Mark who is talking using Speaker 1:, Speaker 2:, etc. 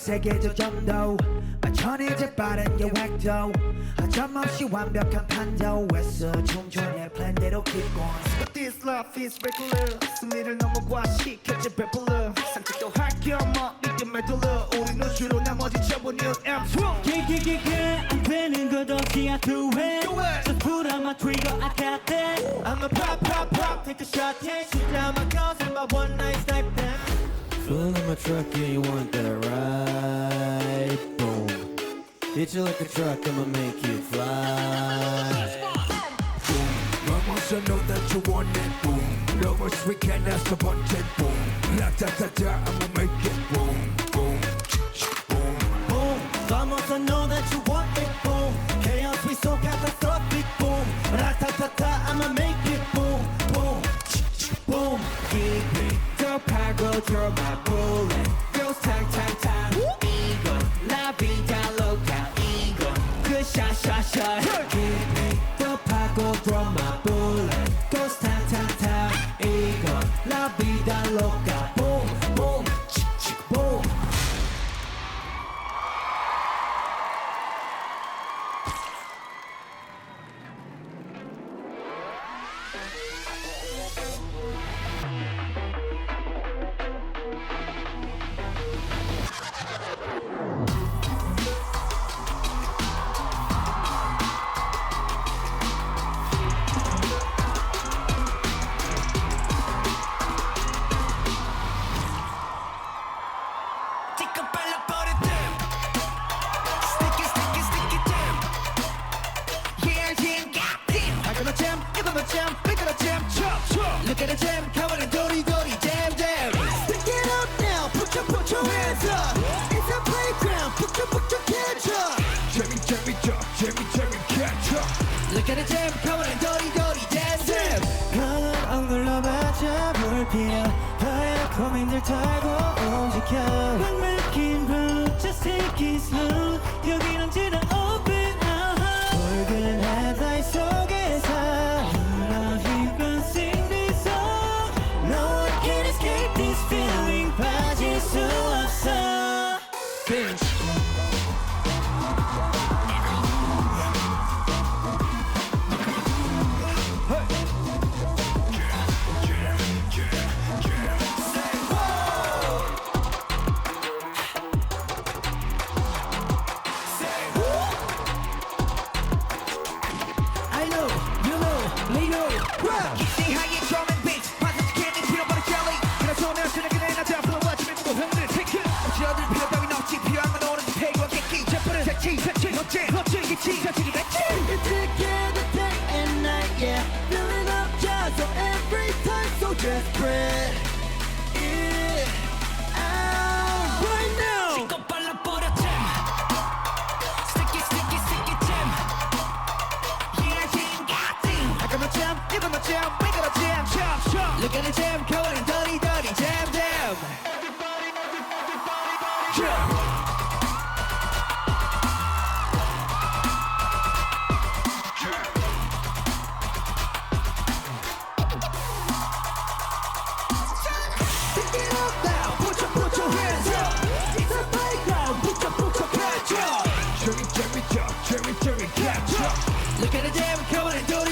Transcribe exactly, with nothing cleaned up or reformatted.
Speaker 1: 세계적 정도 천이제 빠른 계획도 하점없이 완벽한 판도에서 충분히 플랜대로 keep going. But this love is regular 승리를 넘어 과시켜져 배불러 상책도 할게 없어 이게 매달려 우리는 주로 나머지 전부 new M2
Speaker 2: Yeah, yeah, yeah, yeah. 안 되는 것 없이 I do it.
Speaker 1: Do it.
Speaker 2: Just put on my trigger, I got that.
Speaker 1: I'ma pop pop pop take a shot yeah shoot down my guns and my one night snipe them.
Speaker 3: Full in my truck, yeah, you want that ride? Boom. Hit you like a truck, I'ma make you fly.
Speaker 4: Boom. Vamos a know that you want it. Boom. Lovers weekend, that's the bunted. Boom. La ta ta ta, I'ma make it. Boom. Boom. Boom.
Speaker 2: Boom. Vamos, I know that you want it. Boom. Chaos, we so catastrophic. Boom. Ratatata, I'ma make it. Boom. Boom. Boom.
Speaker 1: Keep it go pago draw my bullet Girls tang tang tang 이건 La vida loca 이건 그 shot shot shot Keep it go pago draw my bullet Girls tang tang tang 이건 La vida loca Boom boom boom Look at the jam, covered in dirty, dirty jam, jam. Stick it up now, put your, put your hands up. It's a playground, put your, put your kids up.
Speaker 4: Jimmy, Jimmy, Jump, Jimmy, Jimmy, catch up.
Speaker 1: Look at the jam, covered in dirty, dirty jam, jam.
Speaker 2: 하늘 안 눌러봤자 불피어 하얀 고민들 타고 움직여 막 막힌 road just take it slow 여긴 언제나 open out 붉은 headlight 속에서 You know you can sing this song No one can escape this feeling 빠질 수 없어
Speaker 1: Binge. I know, you know, we know. 이 하얘 drum and beat, 화살지 candy 피어버린 jelly. 그래서 내 쓰레기 내 나한테 앞으로 와주면 누구 흔들 take it. 어찌어들 필요 따윈 없지 필요한 건 오는지 패기와 객기. 제풀은 색치, 색치, 멋지, 멋지, 기치, 자치기 백치.
Speaker 2: It's together day and night, yeah. Filling up jars, so every time so desperate. Yeah, out right now.
Speaker 1: 지금 발라버려 jam. Sticky, sticky, sticky jam. Yeah, jam, got it. I got my jam, you got my jam, we got a jam, chop, chop. Look at the jam, covered in dirty, dirty jam, jam. Everybody, everybody, everybody, jam. Stick it up now, put your, put your hands up. It's a playground, put your, put your hands up.
Speaker 4: Jimmy, Jimmy, Jump, Jimmy, Jimmy, catch up.
Speaker 1: Look at the jam, covered in dirty